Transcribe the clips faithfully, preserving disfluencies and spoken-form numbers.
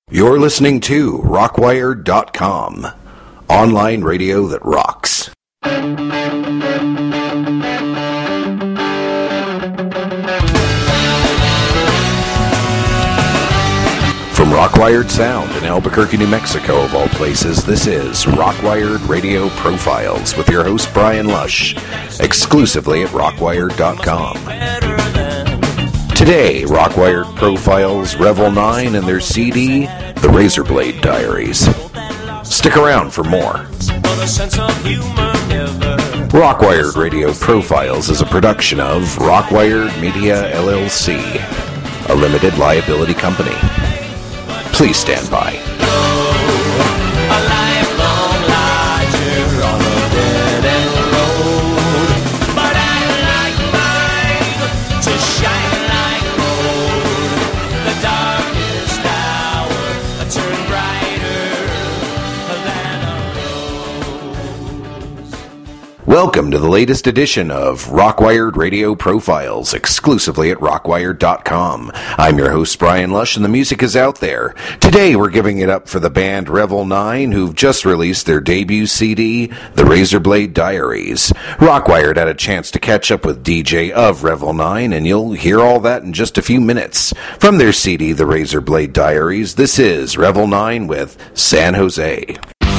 You're listening to Rockwired dot com, online radio that rocks. From Rockwired Sound in Albuquerque, New Mexico, of all places, this is Rockwired Radio Profiles with your host, Brian Lush, exclusively at Rockwired dot com. Today, Rockwired Profiles Revel nine and their C D, The Razorblade Diaries. Stick around for more. Rockwired Radio Profiles is a production of Rockwired Media, L L C, a limited liability company. Please stand by. Welcome to the latest edition of Rockwired Radio Profiles, exclusively at Rockwired dot com. I'm your host, Brian Lush, and the music is out there. Today, we're giving it up for the band Revel nine, who've just released their debut C D, The Razorblade Diaries. Rockwired had a chance to catch up with D J of Revel nine, and you'll hear all that in just a few minutes. From their C D, The Razorblade Diaries, this is Revel nine with San Jose.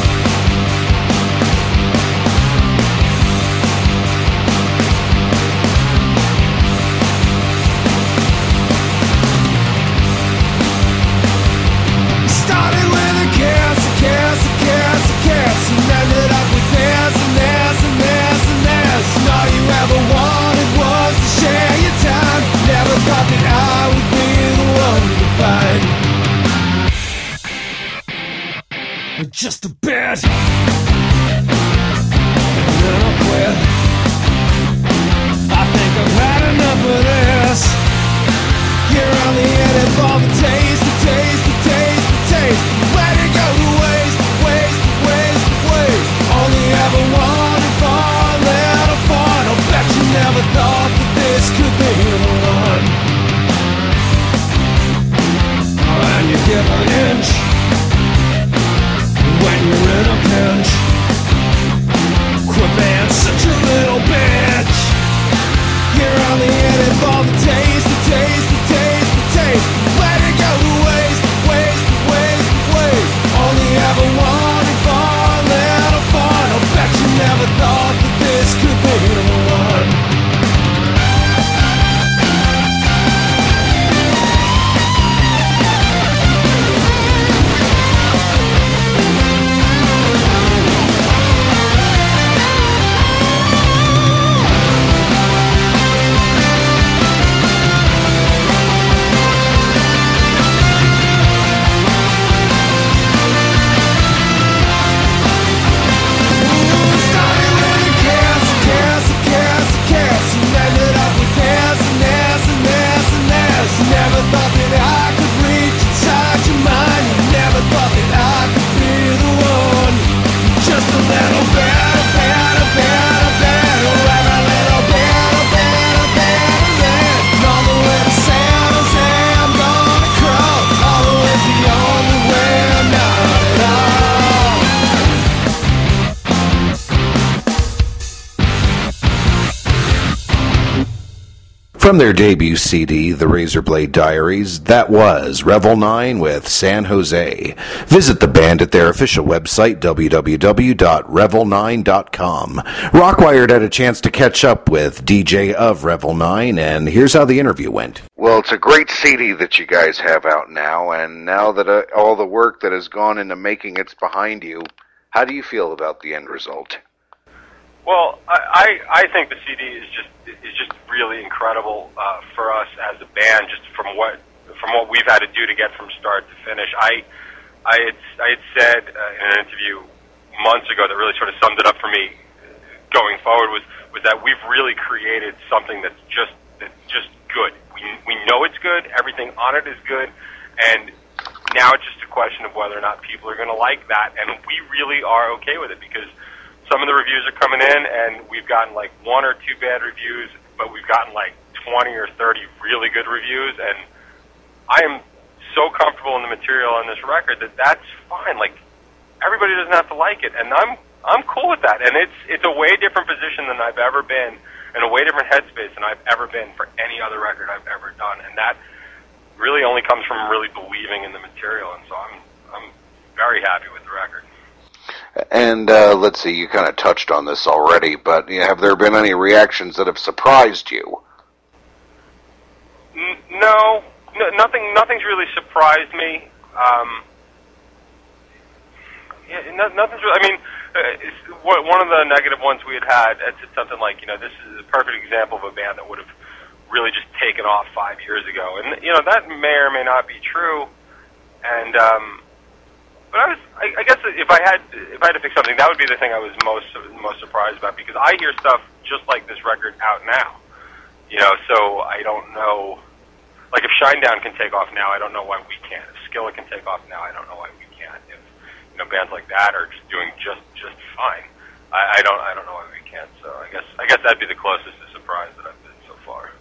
Just a bit, and then I'll quit. I think I've had enough of this. You're only in it for the taste, the taste, the taste, the taste. Let it go to waste, waste, waste, waste. Only ever wanted for a little fun. I'll bet you never thought that this could be the one. And you give an inch when you're in a pinch. Quit being such a little bitch. You're only in it for the taste, the taste, the taste, the taste. Let it go to waste, waste, waste, waste. Only ever wanted for a little fun. I'll bet you never thought that this could be the one. From their debut C D, The Razorblade Diaries, that was Revel nine with San Jose. Visit the band at their official website, w w w dot revel nine dot com. Rockwired had a chance to catch up with D J of Revel nine, and here's how the interview went. Well, it's a great C D that you guys have out now, and now that uh, all the work that has gone into making it's behind you, how do you feel about the end result? Well, I, I, I think the C D is just is just really incredible uh, for us as a band. Just from what from what we've had to do to get from start to finish. I I had I had said uh, in an interview months ago that really sort of summed it up for me going forward was was that we've really created something that's just that's just good. We we know it's good. Everything on it is good, and now it's just a question of whether or not people are going to like that. And we really are okay with it because some of the reviews are coming in, and we've gotten like one or two bad reviews, but we've gotten like twenty or thirty really good reviews, and I am so comfortable in the material on this record that that's fine. Like, everybody doesn't have to like it, and I'm I'm cool with that. And it's it's a way different position than I've ever been, and a way different headspace than I've ever been for any other record I've ever done. And that really only comes from really believing in the material. And so I'm I'm very happy with the record. And uh, let's see, you kind of touched on this already, but you know, have there been any reactions that have surprised you? N- no, no, nothing. Nothing's really surprised me. Um, yeah, no, nothing's really. I mean, uh, it's, one of the negative ones we had had, it's something like, you know, this is a perfect example of a band that would have really just taken off five years ago, and you know that may or may not be true. And um, but I was, I, I guess, if I had, if I had to pick something, that would be the thing I was most most surprised about, because I hear stuff just like this record out now. You know, so I don't know. Like, if Shinedown can take off now, I don't know why we can't. If Skillet can take off now, I don't know why we can't. If, you know, bands like that are just doing just just fine, I, I don't I don't know why we can't. So I guess I guess that'd be the closest to surprise that I've been so far.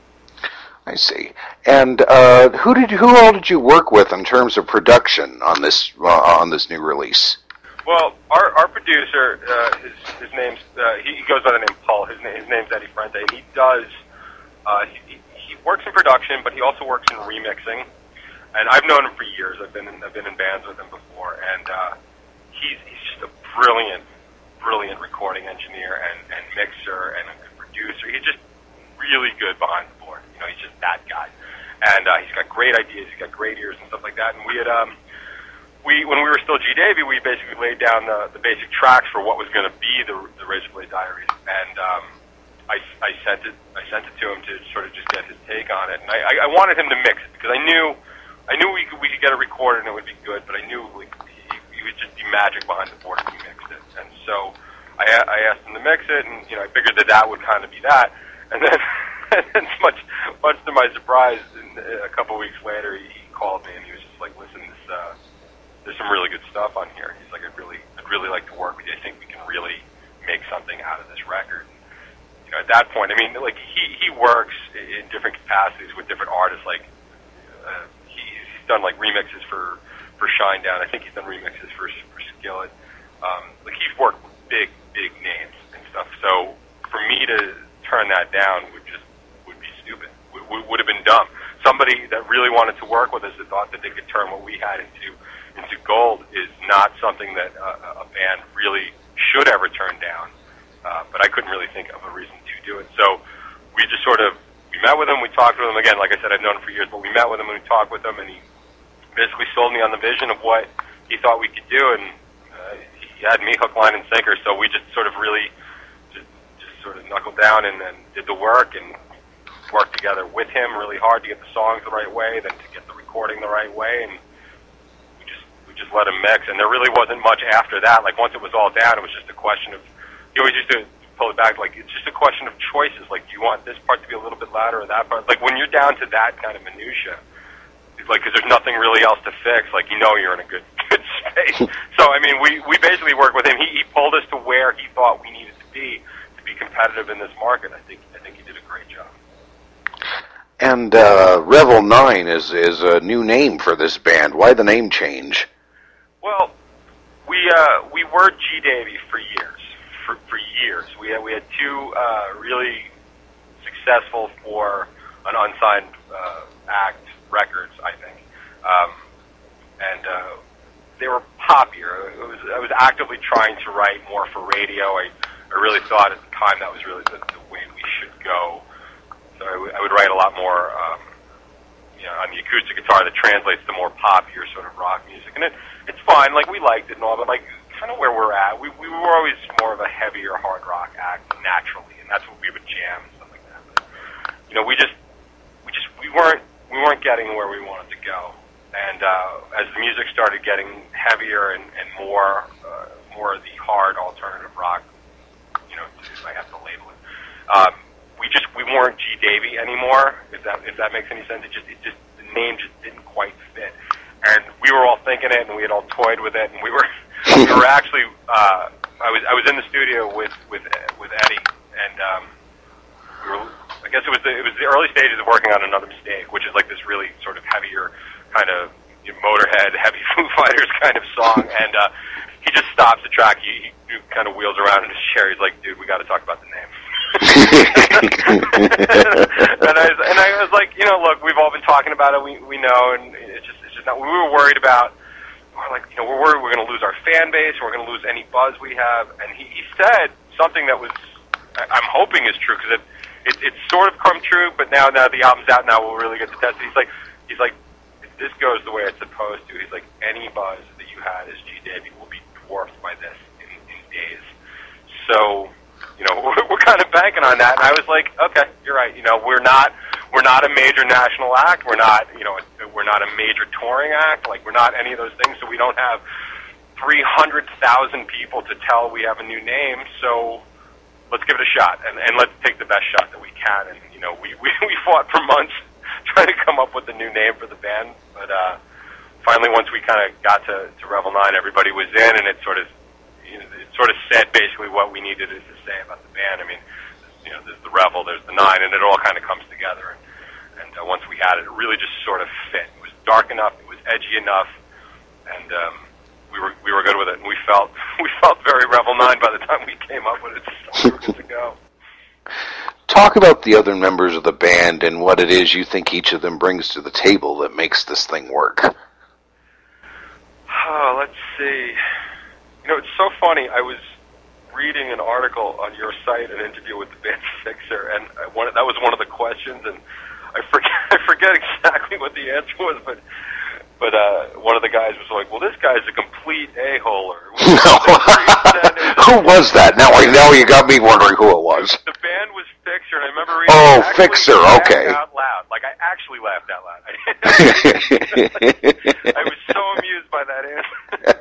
I see. And uh, who did who all did you work with in terms of production on this uh, on this new release? Well, our our producer, uh, his his name's uh, he, he goes by the name Paul. His name, his name's Eddie Frente. He does. Uh, he, he works in production, but he also works in remixing. And I've known him for years. I've been in, I've been in bands with him before, and uh, he's he's just a brilliant, brilliant recording engineer and, and mixer and a good producer. He's just really good behind the board. You know, he's just that guy. And uh, he's got great ideas. He's got great ears and stuff like that. And we had um, we when we were still G Davy, we basically laid down the, the basic tracks for what was going to be the the Razorblade Diaries, and um, I, I sent it. I sent it to him to sort of just get his take on it, and I, I wanted him to mix it because I knew, I knew we could we could get it recorded and it would be good, but I knew like he, he would just be magic behind the board if he mixed it, and so I, I asked him to mix it, and you know I figured that that would kind of be that, and then, and then much much to my surprise, a couple of weeks later he, he called me and he was just like, listen, this uh, there's some really good stuff on here. He's like, I'd really I'd really like to work with you. I think we can really make something out of this record. You know, at that point, I mean, like he, he works in different capacities with different artists. Like uh, he, he's done like remixes for for Shinedown. I think he's done remixes for for Skillet. Um, like he's worked with big big names and stuff. So for me to turn that down would just would be stupid. Would, would, would have been dumb. Somebody that really wanted to work with us, that thought that they could turn what we had into into gold, is not something that uh, a band really should ever turn down. Uh, but I couldn't really think of a reason to do it. So we just sort of, we met with him, we talked with him. Again, like I said, I've known him for years, but we met with him and we talked with him, and he basically sold me on the vision of what he thought we could do, and uh, he had me hook, line, and sinker. So we just sort of really just, just sort of knuckled down and, and did the work and worked together with him really hard to get the songs the right way, then to get the recording the right way, and we just we just let him mix. And there really wasn't much after that. Like once it was all down, it was just a question of, he always used to pull it back, like, it's just a question of choices. Like, do you want this part to be a little bit louder or that part? Like, when you're down to that kind of minutia, it's like, because there's nothing really else to fix, like, you know you're in a good good space. So, I mean, we, we basically worked with him. He, he pulled us to where he thought we needed to be to be competitive in this market. I think I think he did a great job. And uh, Revel nine is, is a new name for this band. Why the name change? Well, we uh, we were G Davy for years. For, for years. We had, we had two uh, really successful for an unsigned uh, act records, I think. Um, and uh, they were poppier. It was, I was actively trying to write more for radio. I, I really thought at the time that was really the, the way we should go. So I, w- I would write a lot more um, you know, on the acoustic guitar that translates to more poppier sort of rock music. And it, it's fine. Like, we liked it and all, but like, kind of where we're at. We we were always more of a heavier hard rock act naturally, and that's what we would jam and stuff like that. But, you know, we just we just we weren't we weren't getting where we wanted to go. And uh, as the music started getting heavier and, and more uh, more of the hard alternative rock, you know, if I have to label it, um, we just we weren't G Davy anymore. If that if that makes any sense, it just it just the name just didn't quite fit. And we were all thinking it, and we had all toyed with it, and we were. We were actually, uh, I was I was in the studio with with with Eddie, and um, we were. I guess it was the, it was the early stages of working on Another Mistake, which is like this really sort of heavier kind of, you you know, Motorhead, heavy Foo Fighters kind of song, and uh, he just stops the track. He, he kind of wheels around in his chair. He's like, "Dude, we got to talk about the name." and I was, and I was like, you know, look, we've all been talking about it. We we know, and it's just it's just not. We were worried about. We're like, you know, we're worried we're going to lose our fan base. We're going to lose any buzz we have. And he, he said something that was, I'm hoping is true because it, it it's sort of come true. But now now the album's out, now we'll really get to test it. He's like, he's like, if this goes the way it's supposed to, he's like, any buzz that you had as G. Davy will be dwarfed by this in, in days. So, you know, we're, we're kind of banking on that. And I was like, okay, you're right. You know, we're not we're not a major national act. We're not, you know, we're not a major touring act. Like, we're not any of those things. So we don't have three hundred thousand people to tell we have a new name. So let's give it a shot, and, and let's take the best shot that we can. And, you know, we, we, we fought for months trying to come up with a new name for the band. But uh, finally, once we kind of got to, to Revel nine, everybody was in, and it sort of, you know, it sort of said basically what we needed it to say about the band. I mean, you know, there's the Revel, there's the nine, and it all kind of comes together. And, and uh, once we had it, it really just sort of fit. It was dark enough, it was edgy enough, and um, we were we were good with it. And we felt we felt very Revel nine by the time we came up with it. So we were good to go. Talk about the other members of the band and what it is you think each of them brings to the table that makes this thing work. Oh, let's see. You know, it's so funny. I was reading an article on your site, an interview with the band Fixer, and I wanted, that was one of the questions, and I forget, I forget exactly what the answer was, but but uh, one of the guys was like, well, this guy's a complete a-holer. Who was that? Now, now you got me wondering who it was. The band was Fixer, and I remember reading Oh, I Fixer, okay. out loud. Like, I actually laughed out loud. I was so amused by that answer.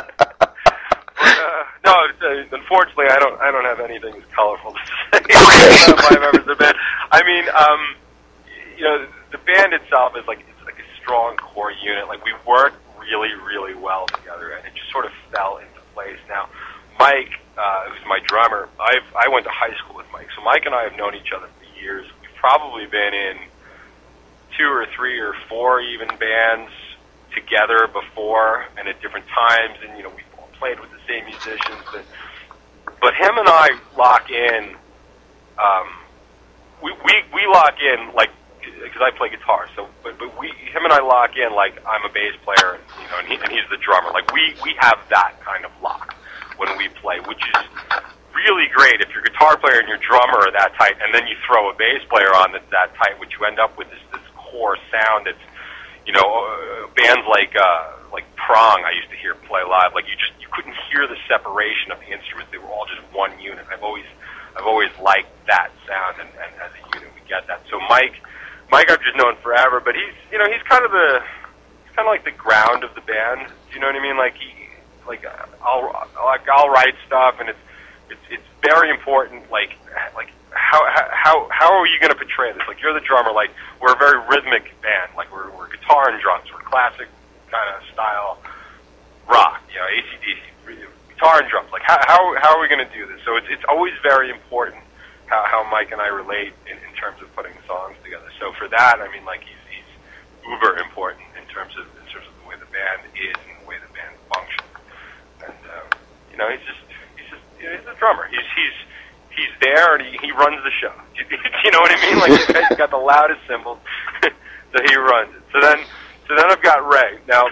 Uh, no, uh, unfortunately, I don't. I don't have anything as colorful to say Okay. about my members of the band. I mean, um, you know, the band itself is like it's like a strong core unit. Like, we work really, really well together, and it just sort of fell into place. Now, Mike, uh, who's my drummer, I've I went to high school with Mike, so Mike and I have known each other for years. We've probably been in two or three or four even bands together before, and at different times, and you know, we played with the same musicians, but but him and I lock in. Um, we we we lock in like because I play guitar, so but but we him and I lock in like I'm a bass player, and, you know, and, he, and he's the drummer. Like we we have that kind of lock when we play, which is really great if your guitar player and your drummer are that tight, and then you throw a bass player on that's that tight. What you end up with is this core sound that's, you know, uh, bands like uh, like Prong I used to hear play live. Like you just you couldn't hear the separation of the instruments; they were all just one unit. I've always I've always liked that sound, and, and as a unit we get that. So Mike, Mike I've just known forever, but he's you know he's kind of the he's kind of like the ground of the band. Do you know what I mean? Like he like I'll like I'll write stuff, and it's it's it's very important. Like like. How how how are you going to portray this? Like, you're the drummer. Like, we're a very rhythmic band. Like, we're we're guitar and drums. We're classic kind of style rock. You know, A C D C, guitar and drums. Like, how how how are we going to do this? So it's it's always very important how how Mike and I relate in, in terms of putting songs together. So for that, I mean, like he's he's uber important in terms of in terms of the way the band is and the way the band functions. And um, you know, he's just he's just you know, he's a drummer. He's he's He's there, and he, he runs the show. Do you know what I mean? Like, he's got the loudest cymbals, so he runs it. So then, so then I've got Ray. Now,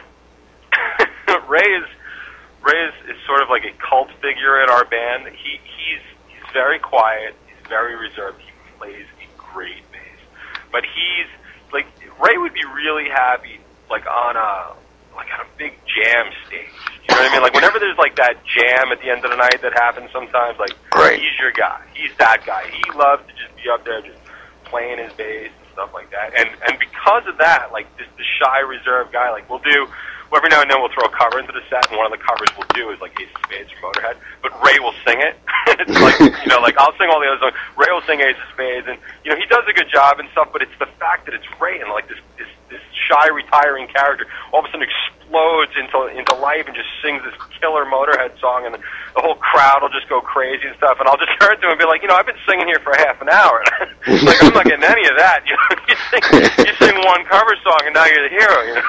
Ray is Ray is, is sort of like a cult figure in our band. He he's he's very quiet. He's very reserved. He plays a great bass, but he's like Ray would be really happy, like on a like on a big jam stage. You know what I mean? Like, whenever there's, like, that jam at the end of the night that happens sometimes, like, right. He's your guy. He's that guy. He loves to just be up there just playing his bass and stuff like that. And and because of that, like, this the shy, reserved guy, like, we'll do, well, every now and then we'll throw a cover into the set, and one of the covers we'll do is, like, Ace of Spades from Motorhead. But Ray will sing it. It's like, you know, like, I'll sing all the other songs. Ray will sing Ace of Spades, and, you know, he does a good job and stuff, but it's the fact that it's Ray and, like, this, this, this shy, retiring character all of a sudden explodes into into life and just sings this killer Motorhead song, and the whole crowd will just go crazy and stuff. And I'll just turn to him and be like, you know, I've been singing here for half an hour. Like, I'm not getting any of that. You know, you sing, you sing one cover song, and now you're the hero. You know.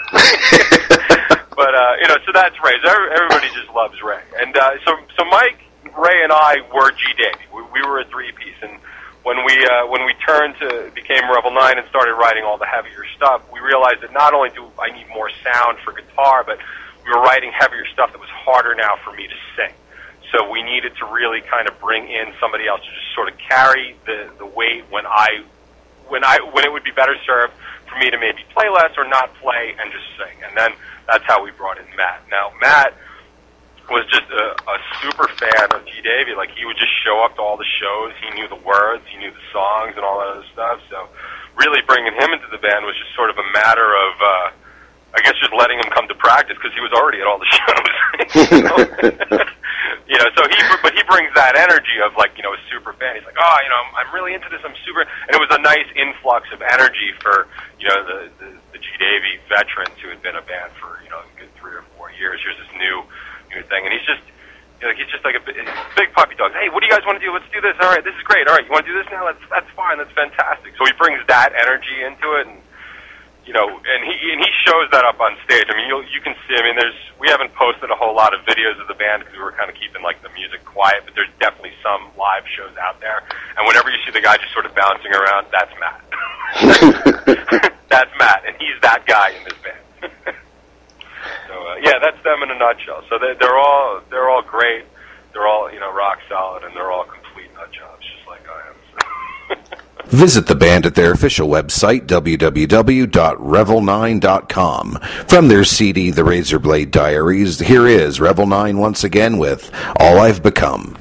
But uh, you know, so that's Ray. So everybody just loves Ray, and uh, so so Mike, Ray, and I were G Davey. We, we were a three piece, and when we uh, when we turned to became Revel nine and started writing all the heavier stuff, we realized that not only do I need more sound for guitar, but we were writing heavier stuff that was harder now for me to sing. So we needed to really kind of bring in somebody else to just sort of carry the the weight when I when I when it would be better served for me to maybe play less or not play and just sing. And then that's how we brought in Matt. Now Matt was just a, a super fan of G Davey. Like, he would just show up to all the shows. He knew the words, he knew the songs, and all that other stuff. So really bringing him into the band was just sort of a matter of, uh, I guess, just letting him come to practice because he was already at all the shows. you know? You know, so he, but he brings that energy of, like, you know, a super fan. He's like, oh, you know, I'm, I'm really into this. I'm super, and it was a nice influx of energy for, you know, the the, the G Davey veterans who had been a band for, you know, a good three or four years. Here's this new. Thing, and he's just, you know, he's just like a big, big puppy dog. Hey, what do you guys want to do? Let's do this. All right, this is great. All right, you want to do this now? That's that's fine. That's fantastic. So he brings that energy into it, and you know, and he and he shows that up on stage. I mean, you you can see. I mean, there's we haven't posted a whole lot of videos of the band because we were kind of keeping like the music quiet, but there's definitely some live shows out there. And whenever you see the guy just sort of bouncing around, that's Matt. That's Matt, and he's that guy in this band. So uh, yeah, that's them in a nutshell. So they, they're all they're all great. They're all, you know, rock solid, and they're all complete nut jobs, just like I am. So. Visit the band at their official website, w w w dot revel nine dot com. From their C D, The Razorblade Diaries, here is Revel nine once again with All I've Become.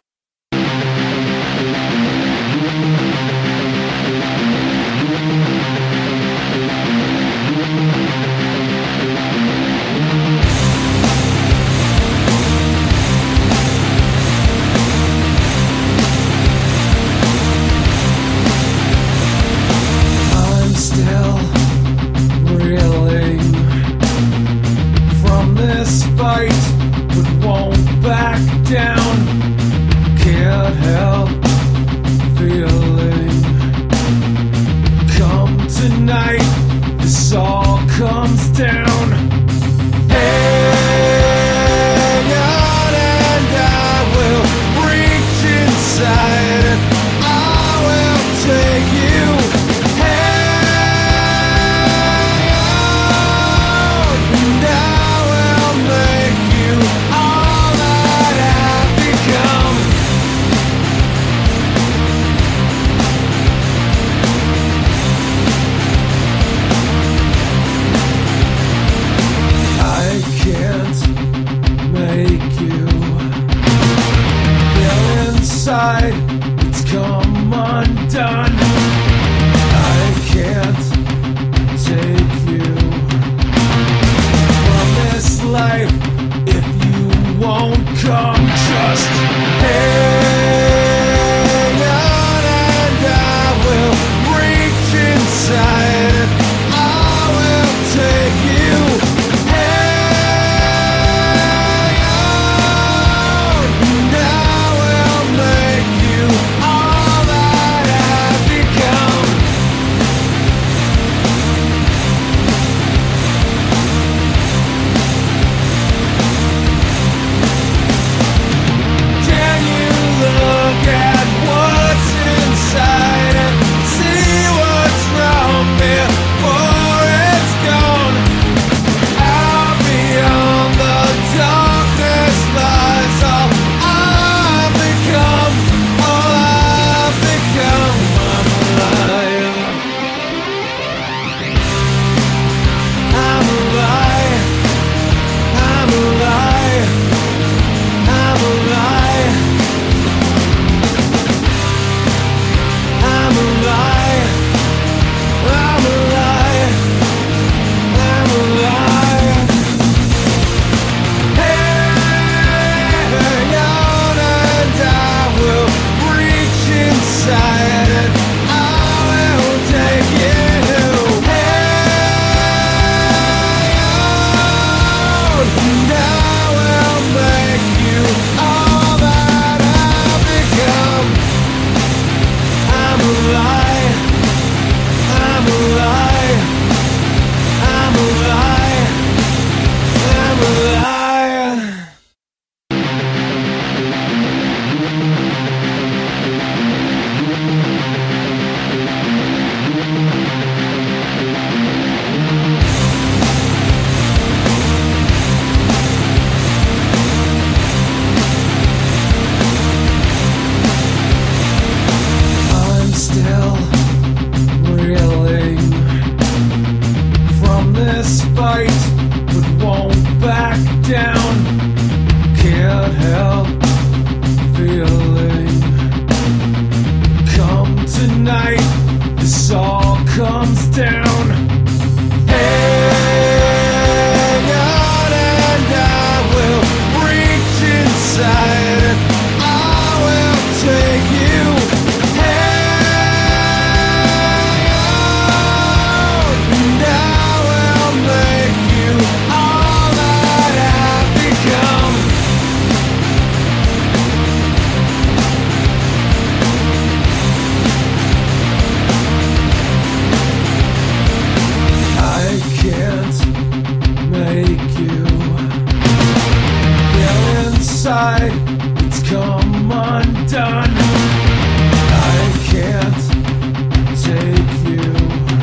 inside, it's come undone. I can't take you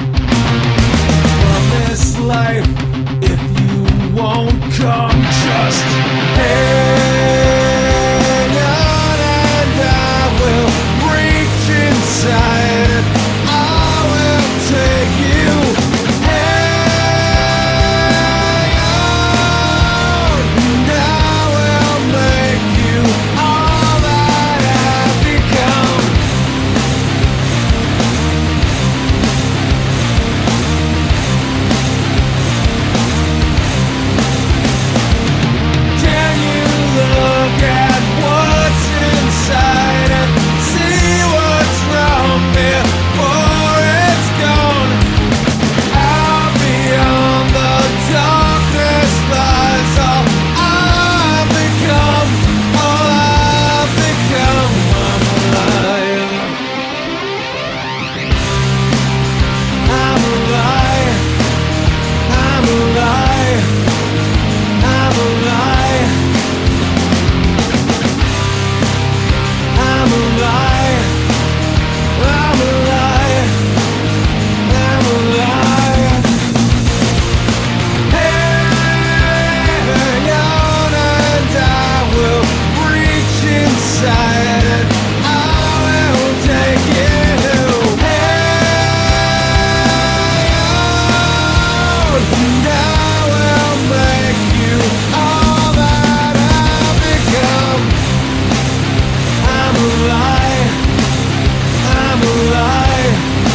from this life if you won't come. Just hang on and I will reach inside and I will take you. Hang on and I will make you all that I've become. Can you look at what's inside and see what's wrong before it's gone? Out beyond the darkness lies all I've become, all I've become. I'm alive. I'm alive. I'm alive. I'm alive. I'm alive. I'm alive. I'm alive. Hang on and I will reach inside and I will take you. Hang on and I will make you all that I've become. I'm alive. I'm alive.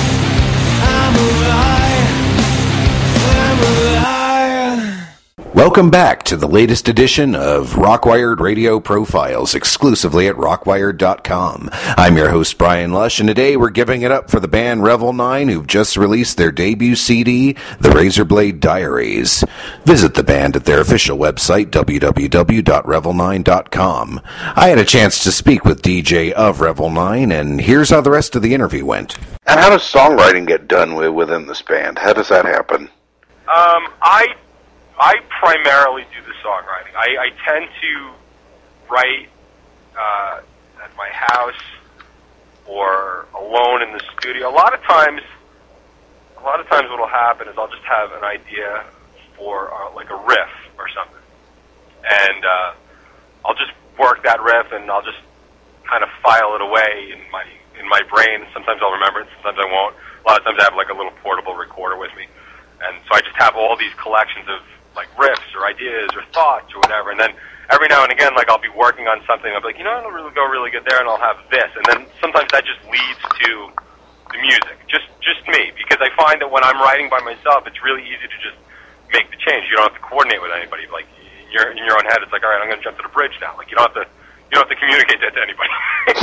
I'm alive. I'm alive. Welcome back to the latest edition of Rockwired Radio Profiles, exclusively at rockwired dot com. I'm your host, Brian Lush, and today we're giving it up for the band Revel nine, who've just released their debut C D, The Razorblade Diaries. Visit the band at their official website, w w w dot revel nine dot com. I had a chance to speak with D J of Revel nine, and here's how the rest of the interview went. And how does songwriting get done with, within this band? How does that happen? Um, I I primarily do the songwriting. I, I tend to write uh, at my house or alone in the studio. A lot of times, a lot of times, what'll happen is I'll just have an idea for uh, like a riff or something, and uh, I'll just work that riff, and I'll just kind of file it away in my in my brain. Sometimes I'll remember it, sometimes I won't. A lot of times I have like a little portable recorder with me, and so I just have all these collections of like riffs or ideas or thoughts or whatever, and then every now and again, like I'll be working on something, I'll be like, you know, it'll really go really good there, and I'll have this, and then sometimes that just leads to the music, just just me, because I find that when I'm writing by myself, it's really easy to just make the change. You don't have to coordinate with anybody. Like in your in your own head, it's like, all right, I'm going to jump to the bridge now. Like you don't have to you don't have to communicate that to anybody.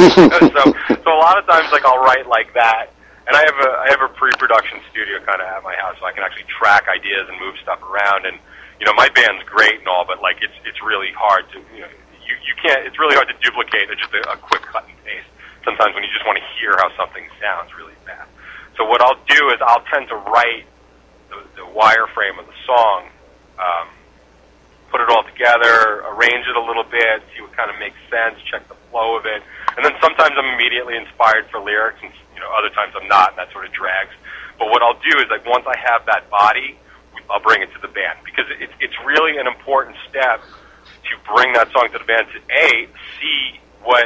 so so a lot of times, like I'll write like that. And I have a I have a pre-production studio kind of at my house, so I can actually track ideas and move stuff around. And you know, my band's great and all, but like it's it's really hard to you know you you can't it's really hard to duplicate just a, a quick cut and paste. Sometimes when you just want to hear how something sounds really fast. So what I'll do is I'll tend to write the, the wireframe of the song, um, put it all together, arrange it a little bit, see what kind of makes sense, check the flow of it, and then sometimes I'm immediately inspired for lyrics and. You know, other times I'm not, and that sort of drags. But what I'll do is, like, once I have that body, I'll bring it to the band, because it's it's really an important step to bring that song to the band to a see what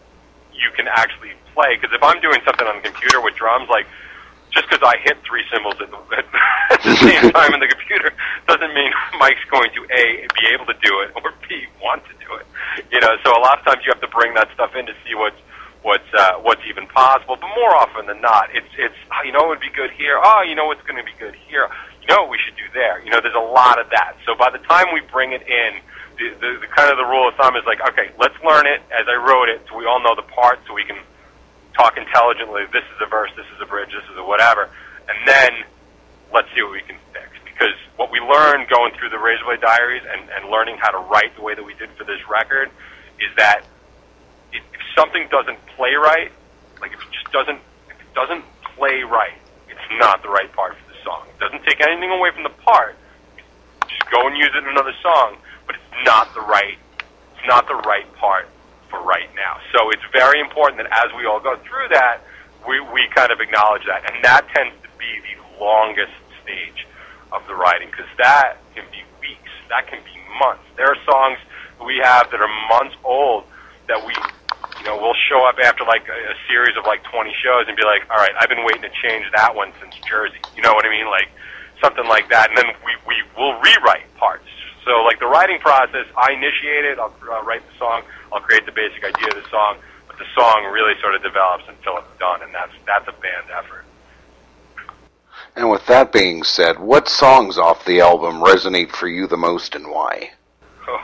you can actually play. Because if I'm doing something on the computer with drums, like just because I hit three cymbals at the, at the same time in the computer doesn't mean Mike's going to a be able to do it or b want to do it. You know, so a lot of times you have to bring that stuff in to see what's what's uh, what's even possible. But more often than not, it's it's oh, you know, it would be good here. Oh, you know what's going to be good here. You know what we should do there. You know, there's a lot of that. So by the time we bring it in, the, the, the kind of the rule of thumb is like, okay, let's learn it as I wrote it, so we all know the parts, so we can talk intelligently. This is a verse, this is a bridge, this is a whatever, and then let's see what we can fix. Because what we learned going through the Razorblade Diaries and, and learning how to write the way that we did for this record is that if, if something doesn't play right, like if it just doesn't, if it doesn't play right, it's not the right part for the song. It doesn't take anything away from the part. Just go and use it in another song, but it's not the right, it's not the right part for right now. So it's very important that as we all go through that, we, we kind of acknowledge that. And that tends to be the longest stage of the writing, because that can be weeks, that can be months. There are songs we have that are months old that we, you know, we'll show up after like a, a series of like twenty shows and be like, all right, I've been waiting to change that one since Jersey. You know what I mean? Like something like that. And then we, we will rewrite parts. So like the writing process, I initiate it, I'll uh, write the song, I'll create the basic idea of the song, but the song really sort of develops until it's done, and that's that's a band effort. And with that being said, what songs off the album resonate for you the most, and why? Oh,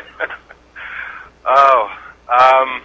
oh um,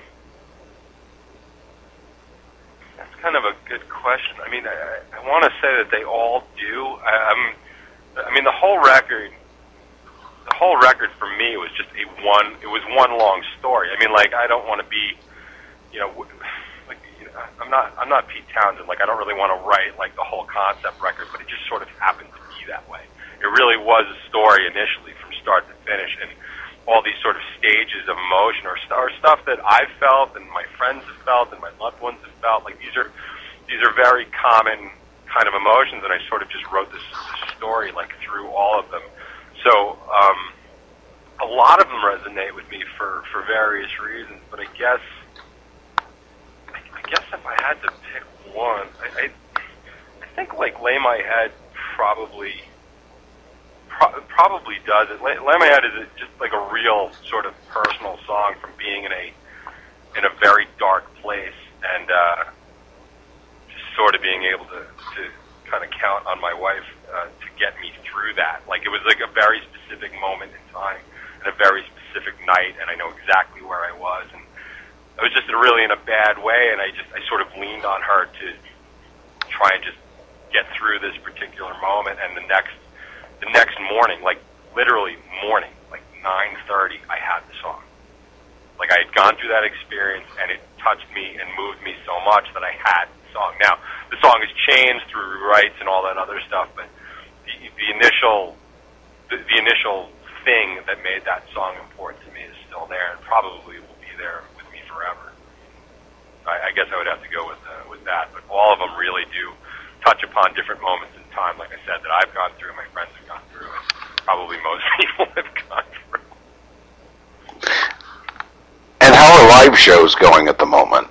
that's kind of a good question. I mean, I, I want to say that they all do. I, I'm, I mean, the whole record, the whole record for me was just a one. It was one long story. I mean, like I don't want to be, you know, like you know, I'm not, I'm not Pete Townsend. Like I don't really want to write like the whole concept record, but it just sort of happened to be that way. It really was a story initially from start to finish, and all these sort of stages of emotion or, st- or stuff that I've felt and my friends have felt and my loved ones have felt. Like these are, these are very common kind of emotions, and I sort of just wrote this, this story like through all of them. So um, a lot of them resonate with me for, for various reasons, but I guess I, I guess if I had to pick one, I, I, I think like Lay My Head probably pro- probably does it. Lay, Lay My Head is just like a real sort of personal song from being in a in a very dark place, and uh, just sort of being able to, to kind of count on my wife uh, to get me through that. Like it was like a very specific moment in time and a very specific night, and I know exactly where I was, and I was just really in a bad way, and I just I sort of leaned on her to try and just get through this particular moment. And the next the next morning, like literally morning, like nine thirty, I had the song. Like I had gone through that experience, and it touched me and moved me so much that I had the song. Now the song has changed through rewrites and all that other stuff, but the, the initial the, the initial thing that made that song important to me is still there, and probably will be there with me forever. I, I guess I would have to go with uh, with that, but all of them really do touch upon different moments in time, like I said, that I've gone through, my friends have gone through, and probably most people have gone through. And how are live shows going at the moment?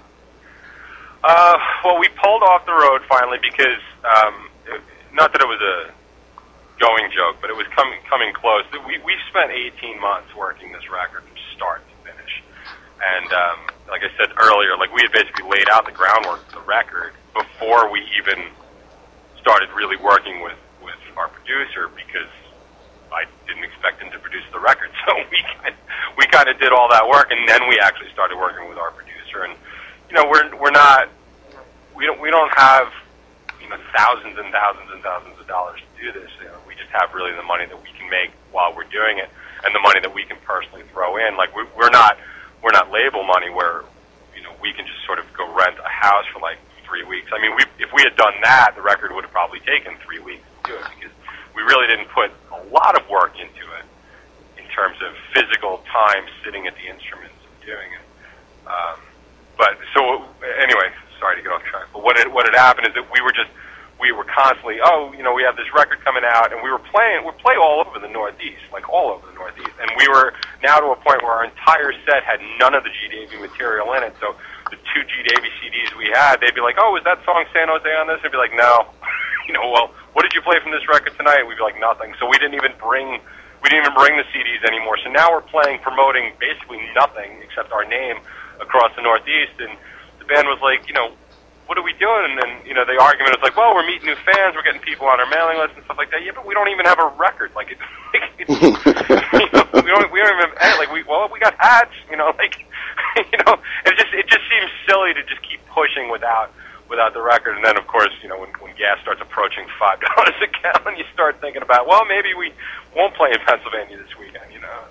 Uh, well, we pulled off the road finally because, um, it, not that it was a going joke, but it was coming coming close. We we spent eighteen months working this record from start to finish, and um, like I said earlier, like we had basically laid out the groundwork for the record before we even started really working with with our producer, because I didn't expect him to produce the record. So we kind we kind of did all that work, and then we actually started working with our producer. And you know, we're we're not we don't we don't have you know thousands and thousands and thousands of dollars to do this. You know, we just have really the money that we can make while we're doing it, and the money that we can personally throw in. Like we're, we're not we're not label money where you know we can just sort of go rent a house for like three weeks. I mean, we if we had done that, the record would have probably taken three weeks to do it, because we really didn't put a lot of work into it in terms of physical time sitting at the instruments and doing it. Um, but so anyway, sorry to get off track. But what had, what had happened is that we were just we were constantly, oh, you know, we have this record coming out, and we were playing we play all over the Northeast, like all over the Northeast, and we were now to a point where our entire set had none of the G. Davey material in it. So the two G. Davey C Ds we had, they'd be like, oh, is that song San Jose on this? I'd be like, no. You know, well, what did you play from this record tonight? We'd be like, nothing. So we didn't even bring we didn't even bring the C Ds anymore. So now we're playing, promoting basically nothing except our name across the Northeast. And the band was like, you know, what are we doing? And then, you know, the argument was like, well, we're meeting new fans, we're getting people on our mailing list and stuff like that. Yeah, but we don't even have a record. Like, it's, like, it's you know, we don't we don't even have, like we well we got ads, you know, like you know, it just it just seems silly to just keep pushing without without the record. And then of course, you know, when when gas starts approaching five dollars a gallon, you start thinking about, well, maybe we won't play in Pennsylvania this weekend, you know.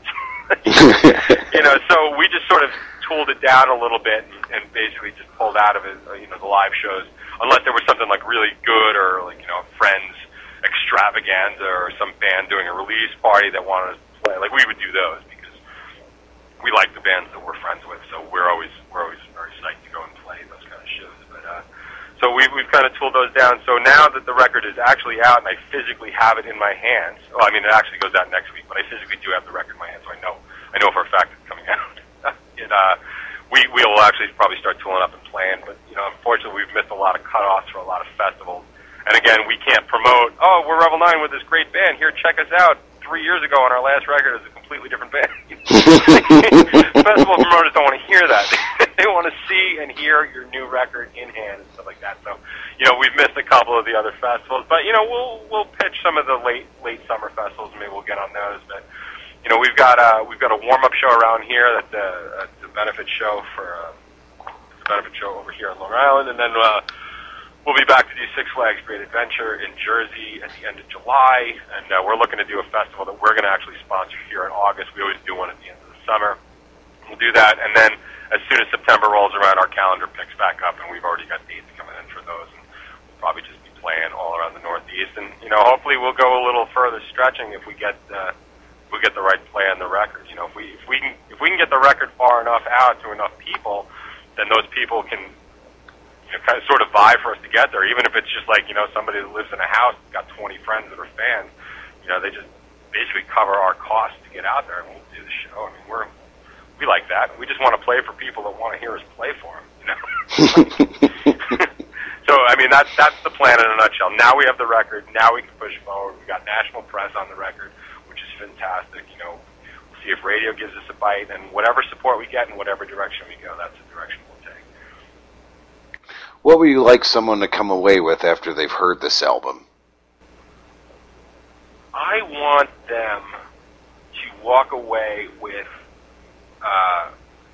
You know, so we just sort of tooled it down a little bit and, and basically just pulled out of it, uh, you know, the live shows, unless there was something like really good, or like, you know, Friends extravaganza, or some band doing a release party that wanted us to play. Like we would do those, because we like the bands that we're friends with, so we're always we're always very psyched to go and play those kind of shows. But uh, so we, we've kind of tooled those down. So now that the record is actually out and I physically have it in my hands, well, I mean, it actually goes out next week, but I physically do have the record in my hands, so I know I know for a fact it's coming out. it, uh, we we will actually probably start tooling up and playing, but you know, unfortunately, we've missed a lot of cutoffs for a lot of festivals. And again, we can't promote, oh, we're Revel nine with this great band. Here, check us out. Three years ago on our last record, it was a completely different band. Festival promoters don't want to hear that. They want to see and hear your new record in hand and stuff like that. So, you know, we've missed a couple of the other festivals, but you know, we'll we'll pitch some of the late late summer festivals, and maybe we'll get on those. But you know, we've got a we've got a warm up show around here. That's a, a benefit show for uh, it's a benefit show over here in Long Island, and then. Uh, We'll be back to do Six Flags Great Adventure in Jersey at the end of July, and uh, we're looking to do a festival that we're going to actually sponsor here in August. We always do one at the end of the summer. We'll do that, and then as soon as September rolls around, our calendar picks back up, and we've already got dates coming in for those, and we'll probably just be playing all around the Northeast. And you know, hopefully we'll go a little further stretching if we get uh, if we get the right play on the record. You know, if we if we can if we can get the record far enough out to enough people, then those people can. You know, kind of sort of vie for us to get there, even if it's just like, you know, somebody that lives in a house, got twenty friends that are fans, you know, they just basically cover our costs to get out there and we'll do the show. I mean, we're, we like that. We just want to play for people that want to hear us play for them, you know. So, I mean, that's, that's the plan in a nutshell. Now we have the record. Now we can push forward. We've got national press on the record, which is fantastic. You know, we'll see if radio gives us a bite, and whatever support we get in whatever direction we go, that's the direction we'll take. What would you like someone to come away with after they've heard this album? I want them to walk away with uh,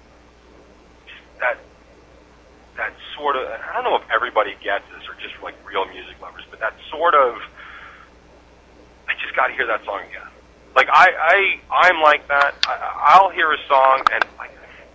that that sort of, I don't know if everybody gets this or just like real music lovers, but that sort of, I just got to hear that song again. Like, I, I, I'm like that. I, I'll hear a song and like,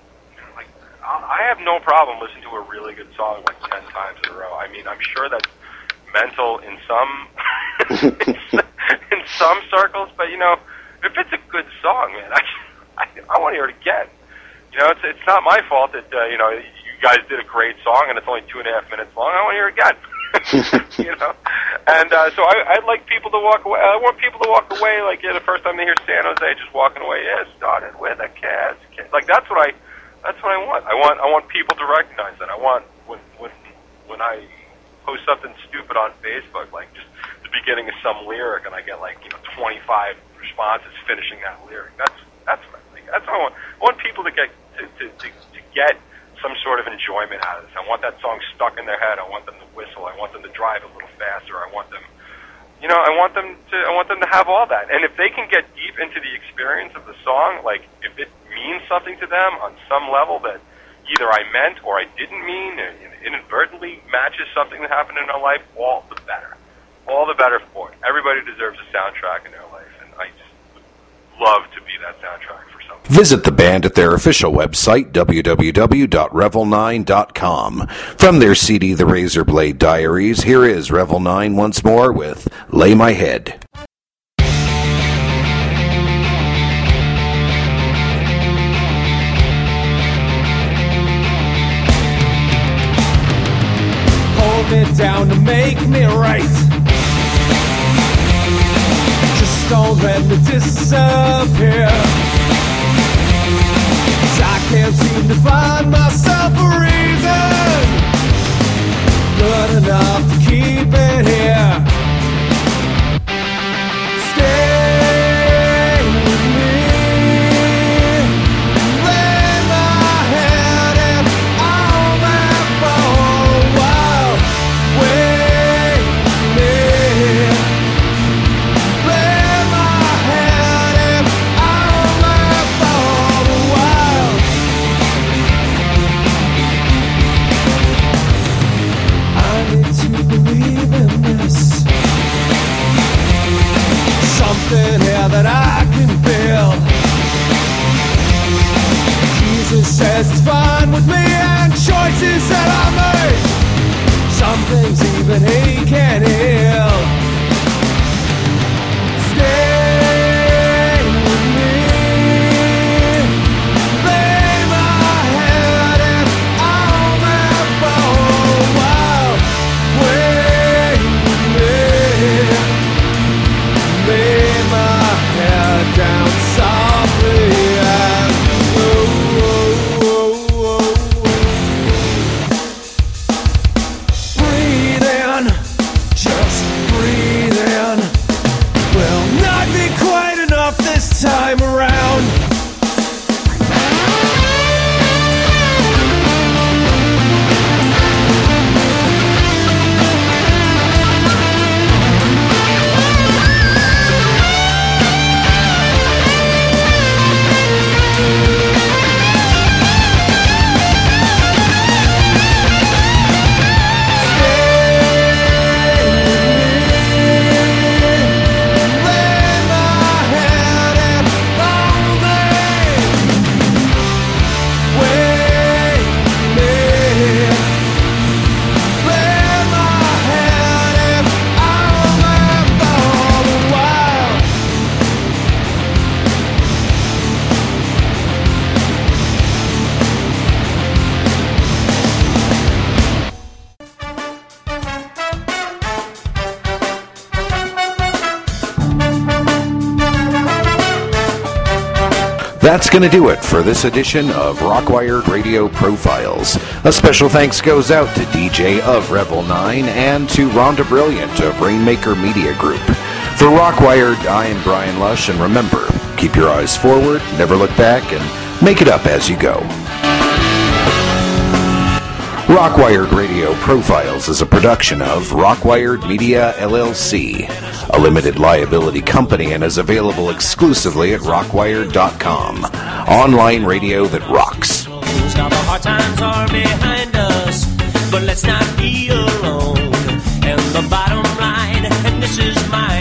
I have no problem listening to a really good song like ten times in a row. I mean, I'm sure that's mental in some in some circles, but you know, if it's a good song, man, I I, I want to hear it again. You know, it's it's not my fault that uh, you know, you guys did a great song and it's only two and a half minutes long. I want to hear it again. You know, and uh, so I, I'd like people to walk away. I want people to walk away like yeah, the first time they hear San Jose, just walking away. Yeah, it started with a Cats. Like that's what I. That's what I want. I want I want people to recognize that. I want when when when I post something stupid on Facebook, like just the beginning of some lyric, and I get like you know twenty-five responses finishing that lyric. That's that's what I think. That's what I want. I want people to get to, to, to, to get some sort of enjoyment out of this. I want that song stuck in their head. I want them to whistle. I want them to drive a little faster. I want them, you know, I want them to I want them to have all that. And if they can get deep into the experience of the song, like if it means something to them on some level that either I meant or I didn't mean, and inadvertently matches something that happened in our life, all the better. All the better for it. Everybody deserves a soundtrack in their life, and I just would love to be that soundtrack for something. Visit the band at their official website, w w w dot revel nine dot com. From their C D, The Razorblade Diaries, here is Revel nine once more with Lay My Head. Me down to make me right. Just don't let me disappear. 'Cause I can't seem to find myself a reason good enough to keep it here. Stay with me. Lay my head in all that for a while. Wait me. Lay my head in all that for a while. I need to believe in this. Something here that I can feel. Jesus says it's fine with me, and choices that I make. Some things even he can heal. Stay with me. That's going to do it for this edition of Rockwired Radio Profiles. A special thanks goes out to D J of Rebel nine and to Rhonda Brilliant of Rainmaker Media Group. For Rockwired, I am Brian Lush, and remember, keep your eyes forward, never look back, and make it up as you go. Rockwired Radio Profiles is a production of Rockwired Media, L L C, a limited liability company, and is available exclusively at rockwired dot com. Online radio that rocks. Now the hard times are behind us, but let's not be alone. And the bottom line, and this is my